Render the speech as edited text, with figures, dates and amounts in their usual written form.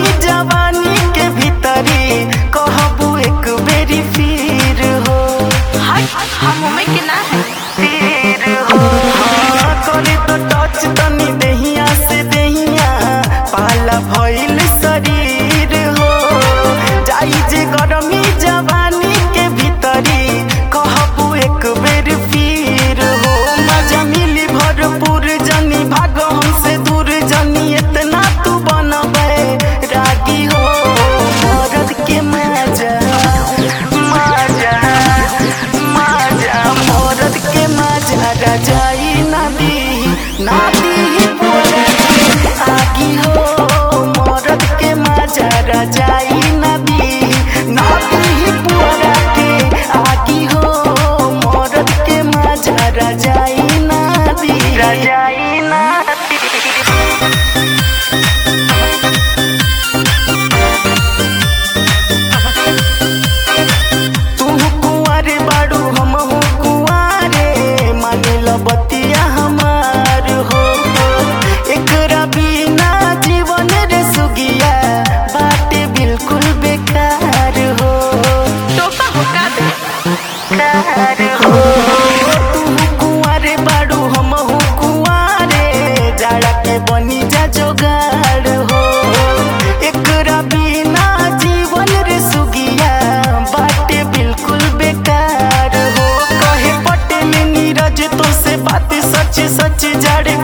गरमी जवानी के भीतरी कहबू एक बेरी फिर हो। हम के ना है फिर हो करे तो टच तनी देहिया से देहिया पाला भइल शरीर हो। जाई जे गरमी जवानी के भीतरी कहबू एक बेर फिर हो। मजा मिली भरपूर जनी भागो हमसे दूर जनी इतना तू बनबे रागी हो। मरद के मजा मजा मजा मरद के मजा रजाई नादी बोले आगी हो। मरद के मजा रजाई नादी बोला के आगी हो। मरद के मजा रजाई नादी तू कुंवारे बाड़ू हमहू कुंवारे मानिल बतिया हमार हो। एकरा बिना जीवन रे सुगिया बाटे बिल्कुल बेकार हो। टोपा हुक्का दे कार हो तू कुंवारे बाड़ू हमहू कुंवारे जाड़ा के बनी जा जोगाड़ हो। एकरा बिना जीवन रे सुगिया बाटे बिल्कुल बेकार हो। कहे पटेल नीरज तो से बात सच सच जाड़े